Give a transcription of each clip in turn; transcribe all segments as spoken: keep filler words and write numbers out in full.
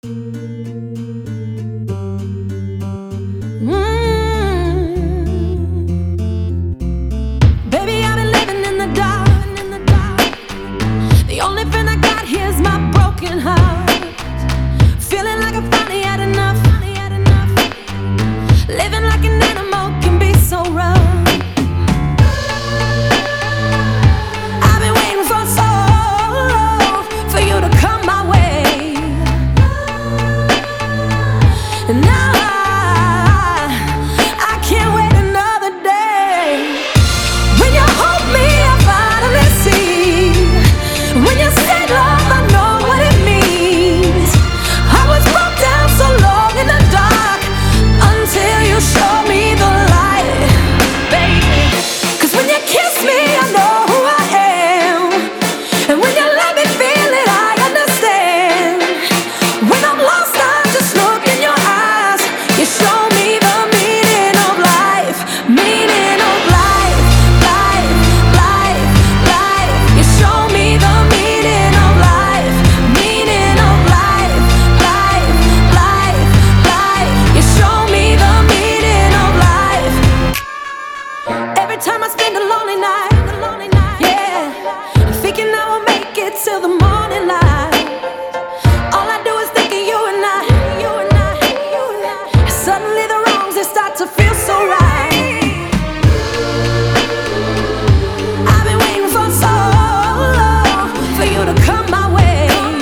Baby, I've been living in the dark. The only thing I got here is my broken heart. Feeling like I finally had enough. Living like an animal can be so rough. I've been waiting for so long for you to come my way, and now I, I can't wait another day. When you hold me, I finally see. When you say love, I know what it means. I was broke down so long in the dark until you show me the light, baby. 'Cause when you kiss me, I know who I am. And when you let me feel it, I understand. When I'm lost, I just look in your eyes. You show me the meaning of life, meaning of life, life, life, life. You show me the meaning of life, meaning of life, life, life, life. You show me the meaning of life. Every time I spend a lonely night, yeah, I'm thinking I will make it till the morning light. All I do is think of you and I, you and I, you and I. And suddenly the wrongs, they start to feel so right. I've been waiting for so long for you to come my way,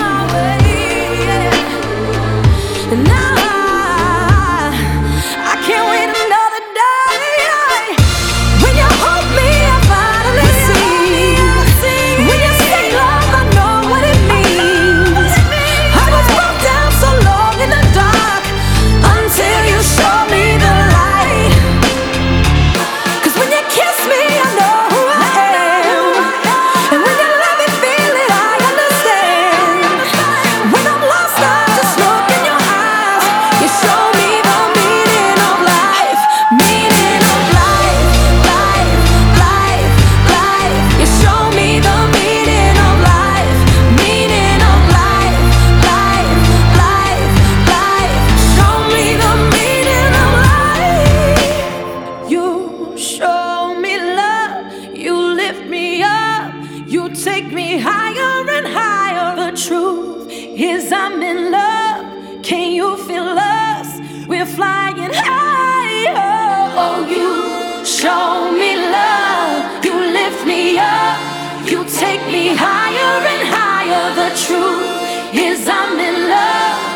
yeah. And now I, I can't wait another day. When you hold me, I finally see. When you say love, I know what it means. I was broke down so long in the dark until you show me the light. 'Cause when you kiss me, I know who I am. And when you let me feel it, I understand. When I'm lost, I just look in your eyes. You show me the meaning of life, meaning of life, life, life, life. You show me the meaning of life, meaning of life, life, life, life. Show me the meaning of life. You show me love, you lift me up, you take me higher and higher. The truth is I'm in love. Can you feel us? We're flying higher. Oh, you show me love, you lift me up, you take me higher and higher. The truth is I'm in love.